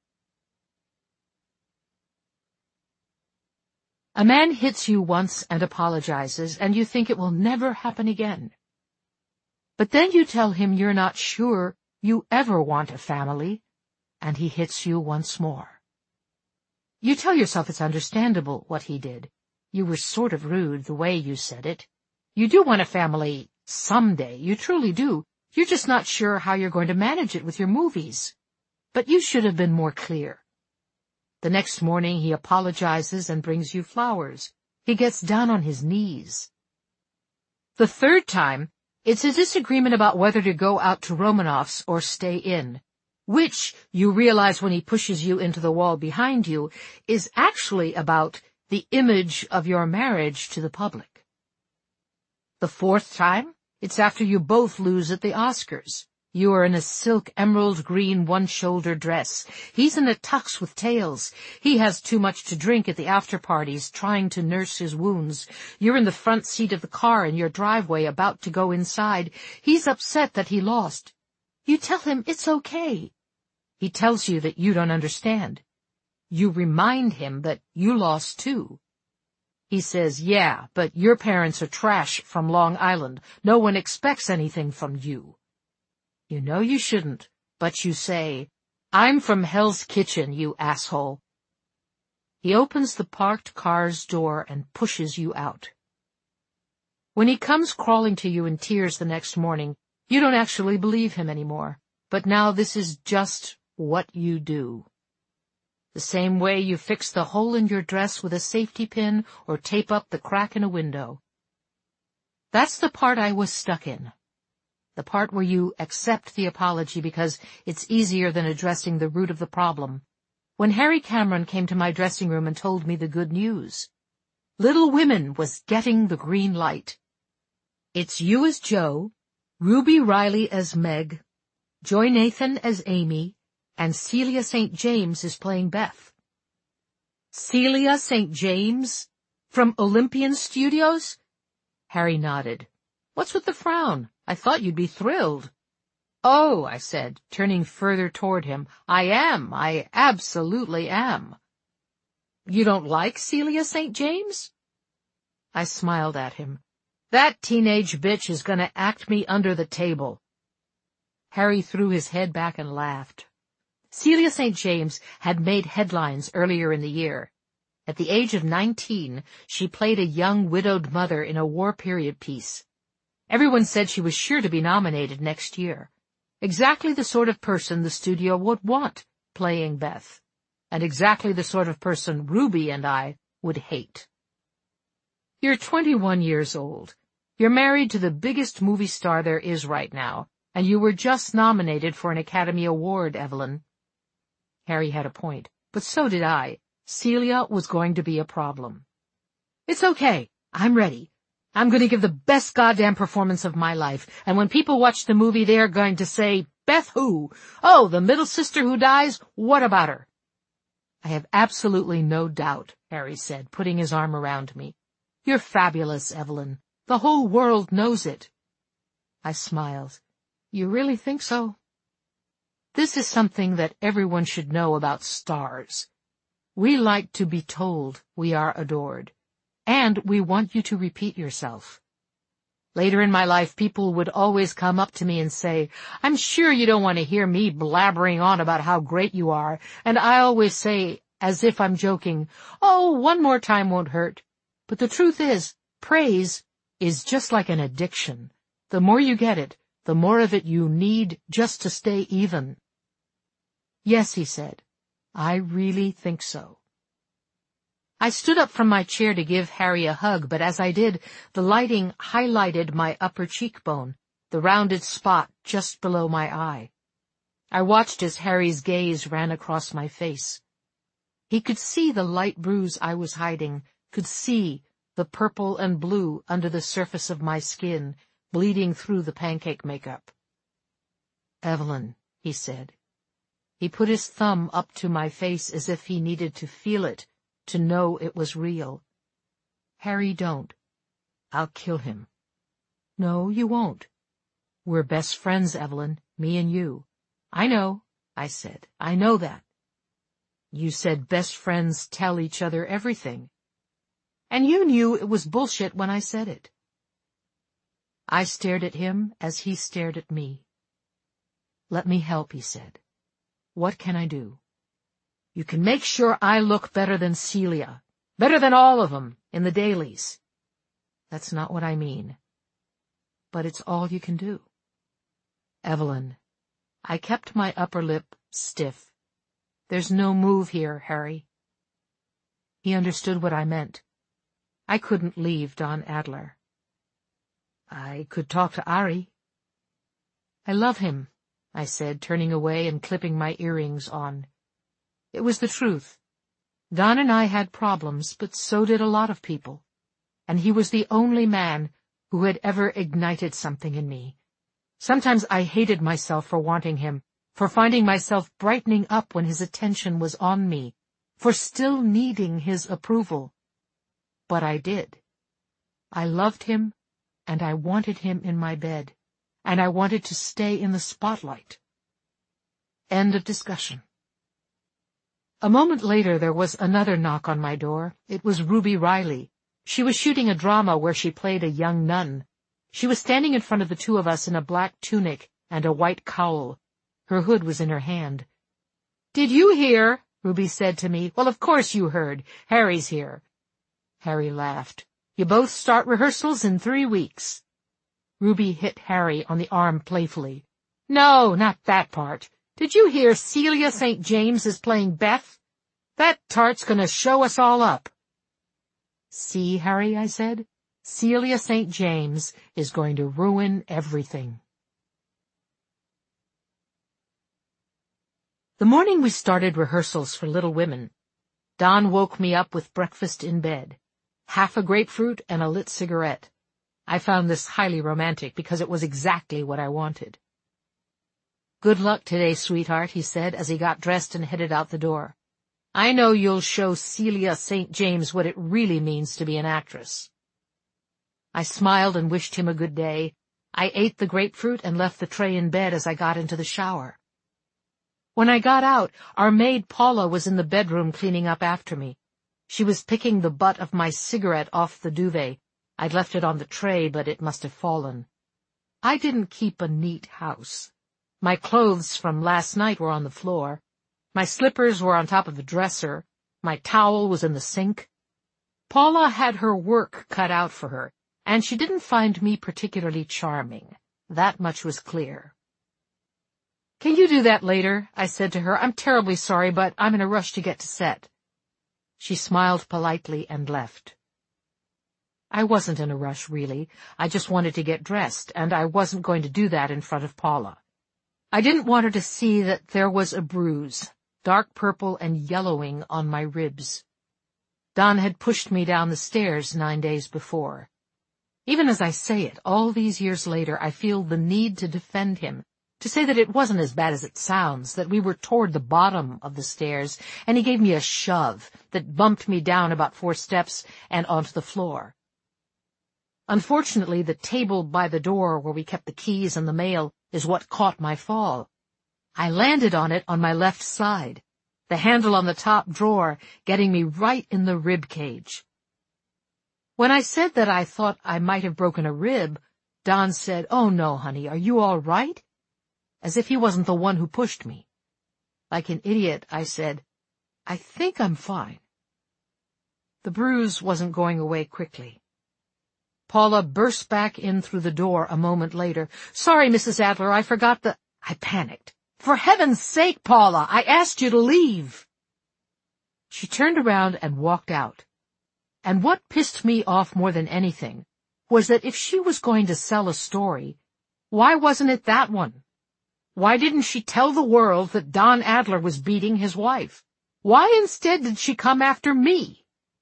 A man hits you once and apologizes, and you think it will never happen again. But then you tell him you're not sure you ever want a family, and he hits you once more. You tell yourself it's understandable what he did. You were sort of rude the way you said it. You do want a family someday, you truly do. You're just not sure how you're going to manage it with your movies. But you should have been more clear. The next morning he apologizes and brings you flowers. He gets down on his knees. The third time, it's a disagreement about whether to go out to Romanoff's or stay in, which, you realize when he pushes you into the wall behind you, is actually about the image of your marriage to the public. The fourth time, it's after you both lose at the Oscars. You are in a silk emerald green one-shoulder dress. He's in a tux with tails. He has too much to drink at the after-parties, trying to nurse his wounds. You're in the front seat of the car in your driveway, about to go inside. He's upset that he lost. You tell him it's okay. He tells you that you don't understand. You remind him that you lost too. He says, "Yeah, but your parents are trash from Long Island. No one expects anything from you." You know you shouldn't, but you say, "I'm from Hell's Kitchen, you asshole." He opens the parked car's door and pushes you out. When he comes crawling to you in tears the next morning, you don't actually believe him anymore, but now this is just what you do. The same way you fix the hole in your dress with a safety pin or tape up the crack in a window. That's the part I was stuck in. The part where you accept the apology because it's easier than addressing the root of the problem. When Harry Cameron came to my dressing room and told me the good news, Little Women was getting the green light. It's you as Joe, Ruby Riley as Meg, Joy Nathan as Amy, and Celia St. James is playing Beth. Celia St. James? From Olympian Studios? Harry nodded. What's with the frown? I thought you'd be thrilled. Oh, I said, turning further toward him, I absolutely am. You don't like Celia St. James? I smiled at him. That teenage bitch is gonna act me under the table. Harry threw his head back and laughed. Celia St. James had made headlines earlier in the year. At the age of 19, she played a young widowed mother in a war period piece. Everyone said she was sure to be nominated next year. Exactly the sort of person the studio would want playing Beth, and exactly the sort of person Ruby and I would hate. You're 21 years old. You're married to the biggest movie star there is right now, and you were just nominated for an Academy Award, Evelyn. Harry had a point, but so did I. Celia was going to be a problem. It's okay. I'm ready. I'm going to give the best goddamn performance of my life, and when people watch the movie, they're going to say, Beth who? Oh, the middle sister who dies? What about her? I have absolutely no doubt, Harry said, putting his arm around me. You're fabulous, Evelyn. The whole world knows it. I smiled. You really think so? This is something that everyone should know about stars. We like to be told we are adored, and we want you to repeat yourself. Later in my life, people would always come up to me and say, I'm sure you don't want to hear me blabbering on about how great you are, and I always say, as if I'm joking, oh, one more time won't hurt. But the truth is, praise is just like an addiction. The more you get it, the more of it you need just to stay even. Yes, he said, I really think so. I stood up from my chair to give Harry a hug, but as I did, the lighting highlighted my upper cheekbone, the rounded spot just below my eye. I watched as Harry's gaze ran across my face. He could see the light bruise I was hiding, could see the purple and blue under the surface of my skin, bleeding through the pancake makeup. Evelyn, he said. He put his thumb up to my face as if he needed to feel it, to know it was real. Harry, don't. I'll kill him. No, you won't. We're best friends, Evelyn, me and you. I know, I said. I know that. You said best friends tell each other everything. And you knew it was bullshit when I said it. I stared at him as he stared at me. Let me help, he said. What can I do? You can make sure I look better than Celia, better than all of them in the dailies. That's not what I mean. But it's all you can do. Evelyn, I kept my upper lip stiff. There's no move here, Harry. He understood what I meant. I couldn't leave Don Adler. I could talk to Ari. I love him, I said, turning away and clipping my earrings on. It was the truth. Don and I had problems, but so did a lot of people. And he was the only man who had ever ignited something in me. Sometimes I hated myself for wanting him, for finding myself brightening up when his attention was on me, for still needing his approval. But I did. I loved him, and I wanted him in my bed, and I wanted to stay in the spotlight. End of discussion. A moment later there was another knock on my door. It was Ruby Riley. She was shooting a drama where she played a young nun. She was standing in front of the two of us in a black tunic and a white cowl. Her hood was in her hand. Did you hear? Ruby said to me. Well, of course you heard. Harry's here. Harry laughed. You both start rehearsals in 3 weeks. Ruby hit Harry on the arm playfully. No, not that part. Did you hear Celia St. James is playing Beth? That tart's going to show us all up. See, Harry, I said, Celia St. James is going to ruin everything. The morning we started rehearsals for Little Women, Don woke me up with breakfast in bed, half a grapefruit and a lit cigarette. I found this highly romantic because it was exactly what I wanted. Good luck today, sweetheart, he said as he got dressed and headed out the door. I know you'll show Celia St. James what it really means to be an actress. I smiled and wished him a good day. I ate the grapefruit and left the tray in bed as I got into the shower. When I got out, our maid Paula was in the bedroom cleaning up after me. She was picking the butt of my cigarette off the duvet, I'd left it on the tray, but it must have fallen. I didn't keep a neat house. My clothes from last night were on the floor. My slippers were on top of the dresser. My towel was in the sink. Paula had her work cut out for her, and she didn't find me particularly charming. That much was clear. "Can you do that later?" I said to her. "I'm terribly sorry, but I'm in a rush to get to set." She smiled politely and left. I wasn't in a rush, really. I just wanted to get dressed, and I wasn't going to do that in front of Paula. I didn't want her to see that there was a bruise, dark purple and yellowing on my ribs. Don had pushed me down the stairs 9 days before. Even as I say it, all these years later, I feel the need to defend him, to say that it wasn't as bad as it sounds, that we were toward the bottom of the stairs, and he gave me a shove that bumped me down about 4 steps and onto the floor. Unfortunately, the table by the door where we kept the keys and the mail is what caught my fall. I landed on it on my left side, the handle on the top drawer getting me right in the rib cage. When I said that I thought I might have broken a rib, Don said, "Oh, no, honey, are you all right?" As if he wasn't the one who pushed me. Like an idiot, I said, "I think I'm fine." The bruise wasn't going away quickly. Paula burst back in through the door a moment later. "Sorry, Mrs. Adler, I forgot the—" I panicked. "For heaven's sake, Paula, I asked you to leave." She turned around and walked out. And what pissed me off more than anything was that if she was going to sell a story, why wasn't it that one? Why didn't she tell the world that Don Adler was beating his wife? Why instead did she come after me?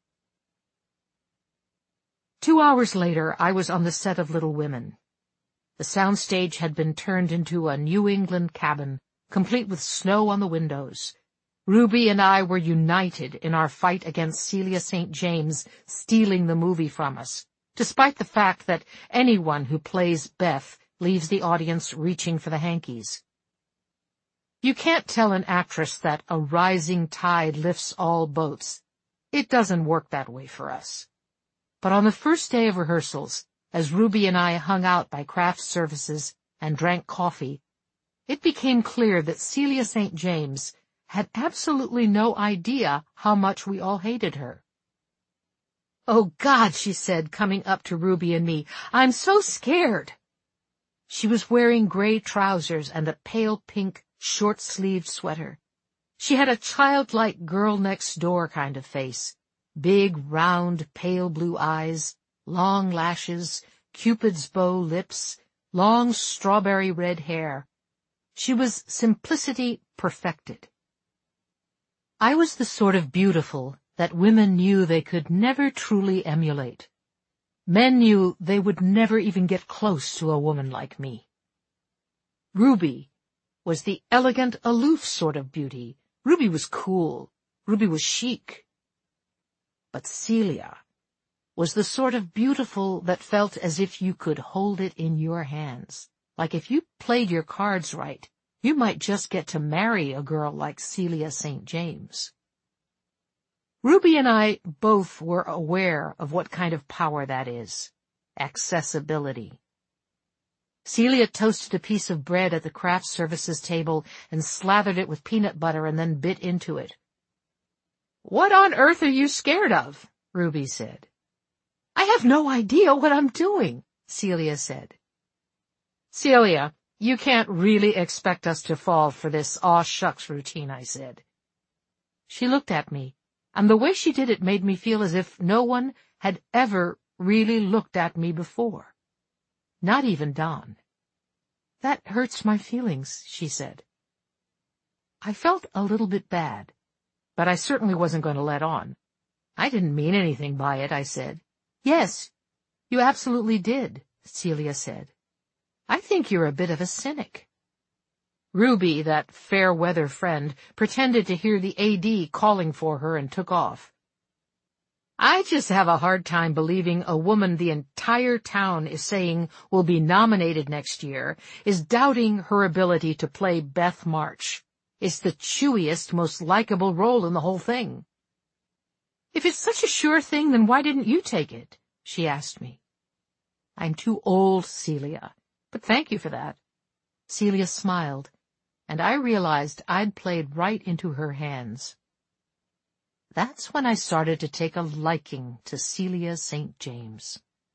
2 hours later, I was on the set of Little Women. The soundstage had been turned into a New England cabin, complete with snow on the windows. Ruby and I were united in our fight against Celia St. James stealing the movie from us, despite the fact that anyone who plays Beth leaves the audience reaching for the hankies. You can't tell an actress that a rising tide lifts all boats. It doesn't work that way for us. But on the first day of rehearsals, as Ruby and I hung out by craft services and drank coffee, it became clear that Celia St. James had absolutely no idea how much we all hated her. "Oh, God," she said, coming up to Ruby and me, "I'm so scared." She was wearing gray trousers and a pale pink, short-sleeved sweater. She had a childlike girl-next-door kind of face. Big, round, pale blue eyes, long lashes, Cupid's bow lips, long strawberry red hair. She was simplicity perfected. I was the sort of beautiful that women knew they could never truly emulate. Men knew they would never even get close to a woman like me. Ruby was the elegant, aloof sort of beauty. Ruby was cool. Ruby was chic. But Celia was the sort of beautiful that felt as if you could hold it in your hands. Like if you played your cards right, you might just get to marry a girl like Celia St. James. Ruby and I both were aware of what kind of power that is. Accessibility. Celia toasted a piece of bread at the craft services table and slathered it with peanut butter and then bit into it. "What on earth are you scared of?" Ruby said. "I have no idea what I'm doing," Celia said. "Celia, you can't really expect us to fall for this aw-shucks routine," I said. She looked at me, and the way she did it made me feel as if no one had ever really looked at me before. Not even Don. "That hurts my feelings," she said. I felt a little bit bad, but I certainly wasn't going to let on. "I didn't mean anything by it," I said. "Yes, you absolutely did," Celia said. "I think you're a bit of a cynic." Ruby, that fair-weather friend, pretended to hear the AD calling for her and took off. "I just have a hard time believing a woman the entire town is saying will be nominated next year is doubting her ability to play Beth March. It's the chewiest, most likable role in the whole thing." "If it's such a sure thing, then why didn't you take it?" she asked me. I'm too old, Celia, but thank you for that." Celia smiled, and I realized I'd played right into her hands. That's when I started to take a liking to Celia St. James.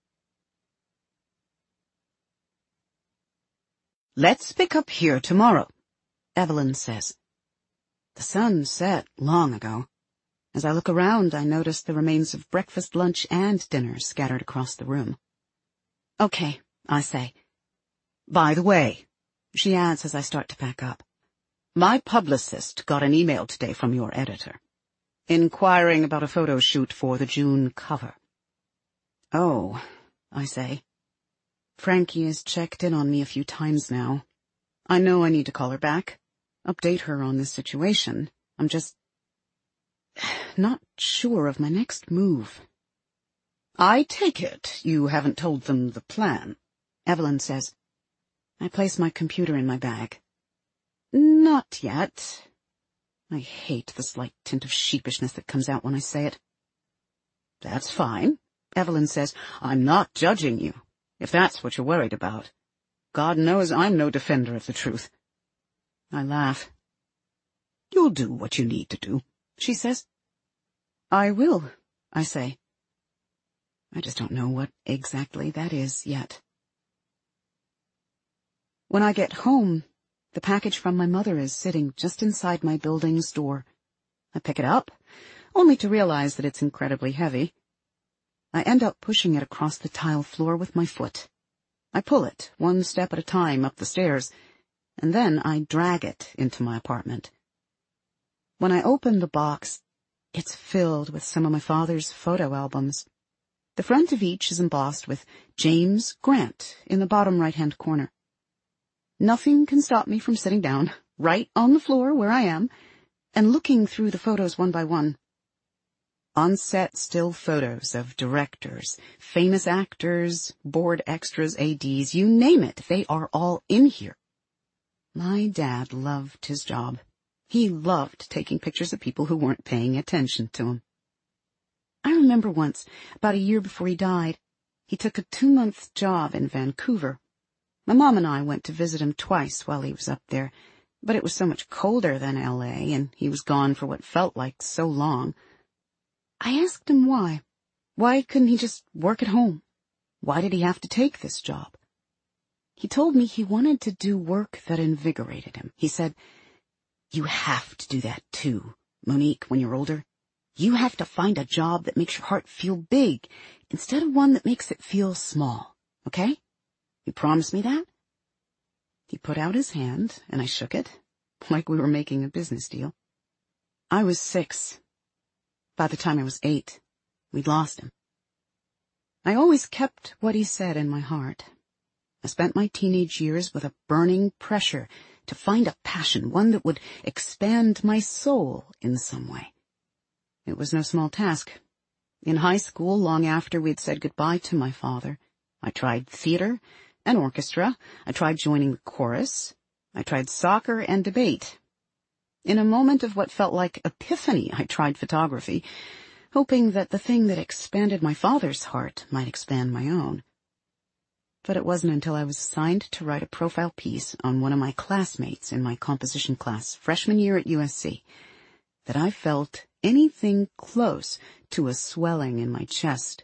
"Let's pick up here tomorrow," Evelyn says. The sun set long ago. As I look around, I notice the remains of breakfast, lunch, and dinner scattered across the room. "Okay," I say. "By the way," she adds as I start to pack up, "my publicist got an email today from your editor, inquiring about a photo shoot for the June cover." "Oh," I say. "Frankie has checked in on me a few times now. I know I need to call her back, update her on this situation. I'm just not sure of my next move." "I take it you haven't told them the plan," Evelyn says. I place my computer in my bag. "Not yet." I hate the slight tint of sheepishness that comes out when I say it. "That's fine," Evelyn says. "I'm not judging you, if that's what you're worried about. God knows I'm no defender of the truth." I laugh. "You'll do what you need to do," she says. "I will," I say. I just don't know what exactly that is yet. When I get home, the package from my mother is sitting just inside my building's door. I pick it up, only to realize that it's incredibly heavy. I end up pushing it across the tile floor with my foot. I pull it one step at a time up the stairs, and then I drag it into my apartment. When I open the box, it's filled with some of my father's photo albums. The front of each is embossed with James Grant in the bottom right-hand corner. Nothing can stop me from sitting down, right on the floor where I am, and looking through the photos one by one. On-set still photos of directors, famous actors, board extras, ADs, you name it, they are all in here. My dad loved his job. He loved taking pictures of people who weren't paying attention to him. I remember once, about a year before he died, he took a 2-month job in Vancouver. My mom and I went to visit him twice while he was up there, but it was so much colder than L.A., and he was gone for what felt like so long. I asked him why. Why couldn't he just work at home? Why did he have to take this job? He told me he wanted to do work that invigorated him. He said, "You have to do that too, Monique, when you're older. You have to find a job that makes your heart feel big instead of one that makes it feel small. Okay? You promise me that?" He put out his hand, and I shook it, like we were making a business deal. I was 6. By the time I was 8, we'd lost him. I always kept what he said in my heart. I spent my teenage years with a burning pressure to find a passion, one that would expand my soul in some way. It was no small task. In high school, long after we'd said goodbye to my father, I tried theater and orchestra. I tried joining the chorus. I tried soccer and debate. In a moment of what felt like epiphany, I tried photography, hoping that the thing that expanded my father's heart might expand my own. But it wasn't until I was assigned to write a profile piece on one of my classmates in my composition class freshman year at USC that I felt anything close to a swelling in my chest.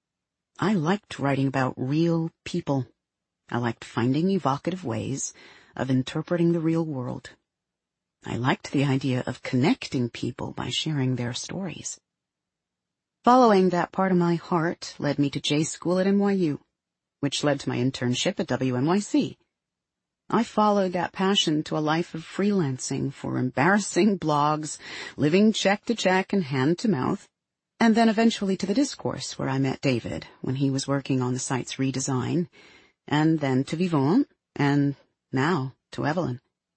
I liked writing about real people. I liked finding evocative ways of interpreting the real world. I liked the idea of connecting people by sharing their stories. Following that part of my heart led me to J School at NYU, which led to my internship at WNYC. I followed that passion to a life of freelancing for embarrassing blogs, living check to check and hand to mouth, and then eventually to the Discourse, where I met David when he was working on the site's redesign, and then to Vivant, and now to Evelyn.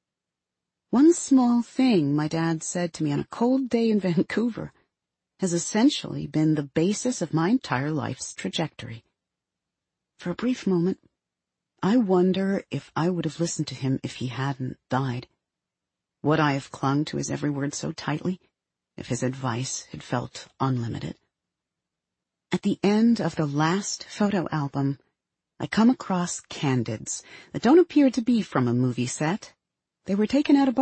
One small thing my dad said to me on a cold day in Vancouver has essentially been the basis of my entire life's trajectory. For a brief moment, I wonder if I would have listened to him if he hadn't died. Would I have clung to his every word so tightly if his advice had felt unlimited? At the end of the last photo album, I come across candids that don't appear to be from a movie set. They were taken out of